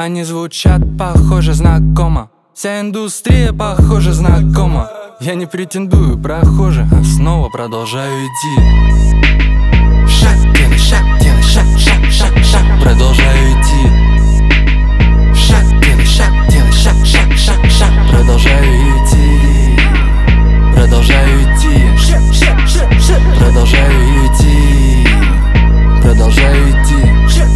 Они звучат похоже знакомо, вся индустрия похоже знакома. Я не претендую прохожих, а снова продолжаю идти. Шаг делай, шаг, шаг, шаг, шаг. Продолжаю идти. Шаг делай, шаг, шаг, шаг. Продолжаю идти. Продолжаю идти. Продолжаю идти. Продолжаю идти.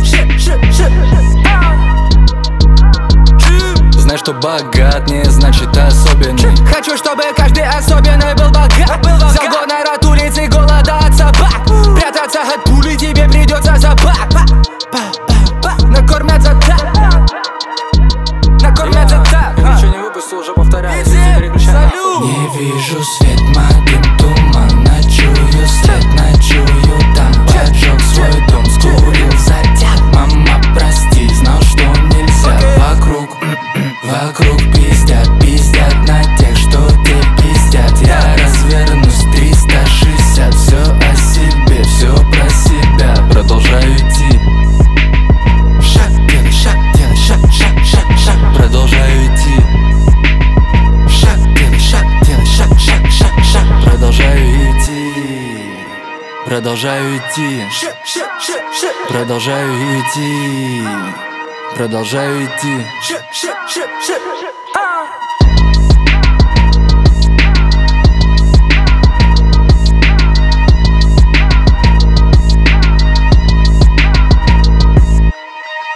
Знай, что богат не значит особенный. Хочу, чтобы каждый особенный был богат. Взял гонорат улицы, голода от собак. Прятаться от пули тебе придется за бак. Накормят за так. Накормят за так. Ничего не выпустил, уже повторяюсь. Не вижу свет, магин туман. Ночую след, ночую там. Поджег свой дом, скурил затяг. Мама, прости, знал, что нельзя. Вокруг пиздят на тех, что те пиздят. Я развернусь 360. Все о себе, все про себя. Продолжаю идти. Шаг делай, шаг. Продолжаю идти. Шаг делай, шаг. Продолжаю идти. Продолжаю идти. Продолжаю идти. Продолжаю идти.